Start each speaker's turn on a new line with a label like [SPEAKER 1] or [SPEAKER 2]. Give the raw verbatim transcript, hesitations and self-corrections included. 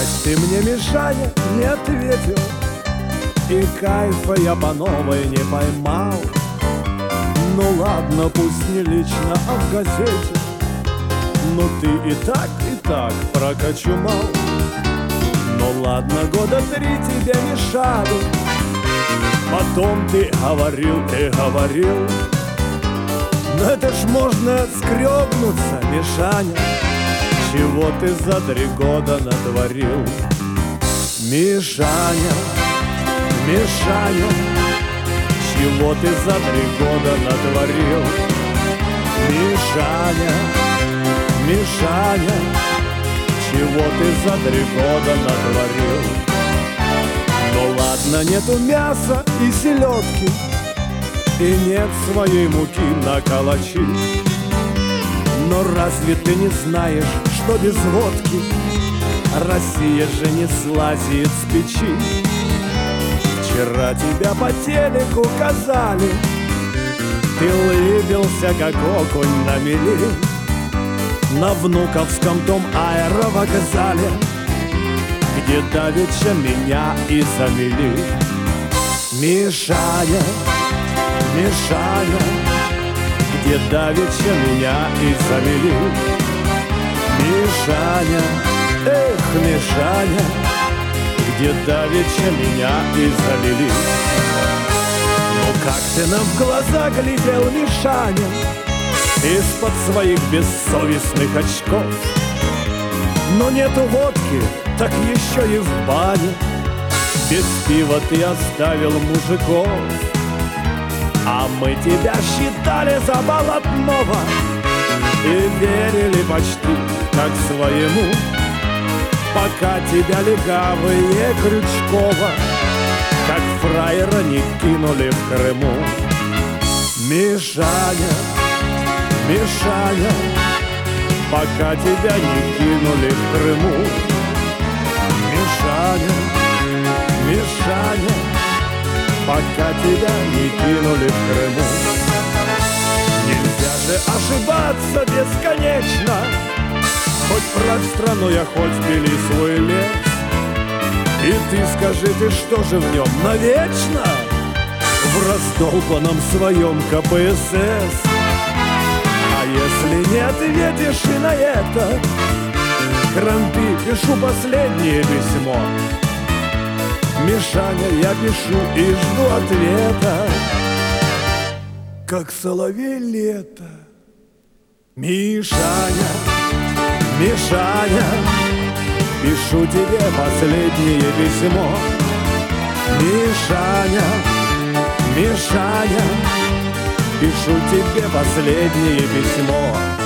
[SPEAKER 1] Опять ты мне, Мишаня, не ответил, и кайфа я по новой не поймал. Ну ладно, пусть не лично, а в газете, но ты и так, и так прокочумал. Ну ладно, года три тебе мешали, потом ты говорил и говорил. Но это ж можно скрёбнуться, Мишаня, чего ты за три года натворил. Мишаня, Мишаня, чего ты за три года натворил. Мишаня, Мишаня, чего ты за три года натворил. Ну ладно, нету мяса и селедки, и нет своей муки на калачи. Но разве ты не знаешь, что без водки Россия же не слазит с печи? Вчера тебя по телеку казали, ты лыбился, как окунь на мели, на Внуковском том аэровокзале, где давеча меня и замели. Мишаня, Мишаня, где давеча меня и замели. Мишаня, эх, Мишаня, где давеча меня и замели. Ну как ты нам в глаза глядел, Мишаня, из-под своих бессовестных очков? Но нету водки, так еще и в бане без пива ты оставил мужиков. А мы тебя считали за болотного и верили почти как своему, пока тебя легавые Крючкова как фраера не кинули в Крыму. Мишаня, Мишаня, пока тебя не кинули в Крыму. Мишаня, Мишаня, пока тебя не кинули в Крыму. Нельзя же ошибаться бесконечно, хоть правь страной, а хоть пили свой лес. И ты скажи, ты что же в нем навечно, в раздолбанном своем ка пэ эс эс? А если не ответишь и на это, крампи, пишу последнее письмо. Мишаня, я пишу и жду ответа, как соловей лето. Мишаня, Мишаня, пишу тебе последнее письмо. Мишаня, Мишаня, пишу тебе последнее письмо.